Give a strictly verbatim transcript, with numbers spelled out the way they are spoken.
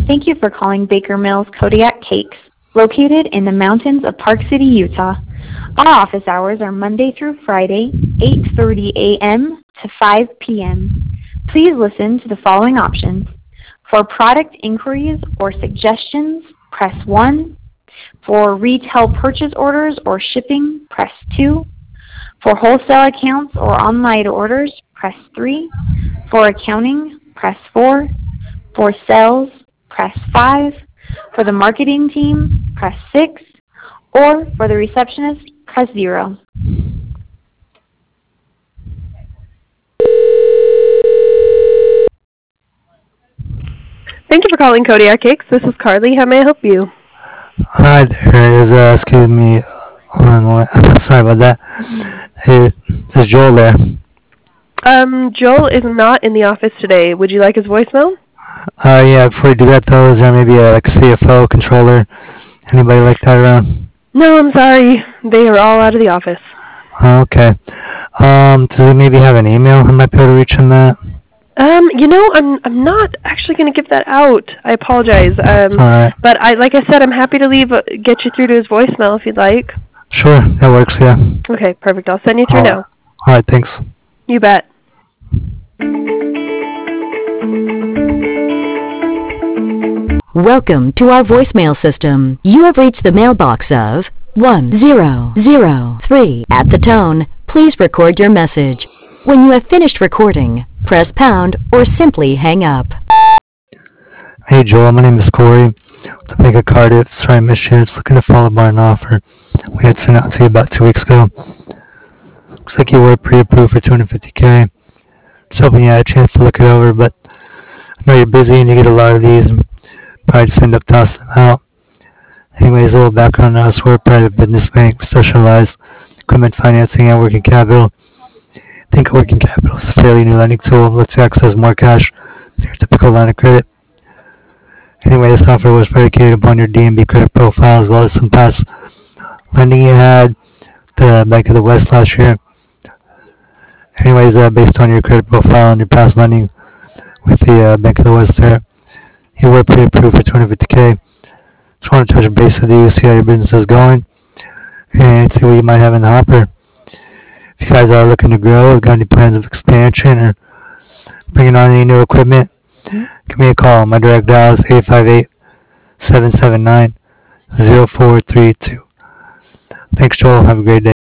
Thank you for calling Baker Mills Kodiak Cakes, located in the mountains of Park City, Utah. Our office hours are Monday through Friday, eight thirty a m to five p m Please listen to the following options. For product inquiries or suggestions, press one. For retail purchase orders or shipping, press two. For wholesale accounts or online orders, press three. For accounting, press four. For sales, press five. For the marketing team, press six. Or for the receptionist, press zero. Thank you for calling Kodiak Cakes. This is Carly. How may I help you? Hi there. Is, uh, excuse me. Hold on a moment. Sorry about that. Hey, is Joel there? Um, Joel is not in the office today. Would you like his voicemail? Uh, yeah, before you do that though, is there maybe a like C F O, controller, anybody like that around? No, I'm sorry. They are all out of the office. Oh, okay. Um, does he maybe have an email? I might be able to reach him that. Um, you know, I'm I'm not actually going to give that out. I apologize. Um, Alright. but I like I said, I'm happy to leave uh, get you through to his voicemail if you'd like. Sure, that works, yeah. Okay, perfect. I'll send you through now. Alright, thanks. You bet. Welcome to our voicemail system. You have reached the mailbox of one zero zero three. At the tone, please record your message. When you have finished recording, press pound or simply hang up. Hey Joel, my name is Corey. The Bank of Cardiff. Sorry I missed you. Just looking to follow up on an offer we had sent out to you about two weeks ago. Looks like you were pre-approved for two hundred fifty K. Just hoping you had a chance to look it over, but I know you're busy and you get a lot of these and probably just end up tossing them out. Anyways, a little background on us. We're a private business bank. We specialize in equipment financing and working capital. I think working capital is a fairly new lending tool. Lets you access more cash than your typical line of credit. Anyway, this offer was predicated upon your D and B credit profile as well as some past lending you had to Bank of the West last year. Anyways, uh, based on your credit profile and your past lending with the uh, Bank of the West there, you were pre-approved for two hundred fifty K. Just want to touch base with you, see how your business is going, and see what you might have in the hopper. If you guys are looking to grow, got any plans of expansion, or bringing on any new equipment, give me a call. My direct dial is eight five eight, seven seven nine, zero four three two. Thanks, Joel. Have a great day.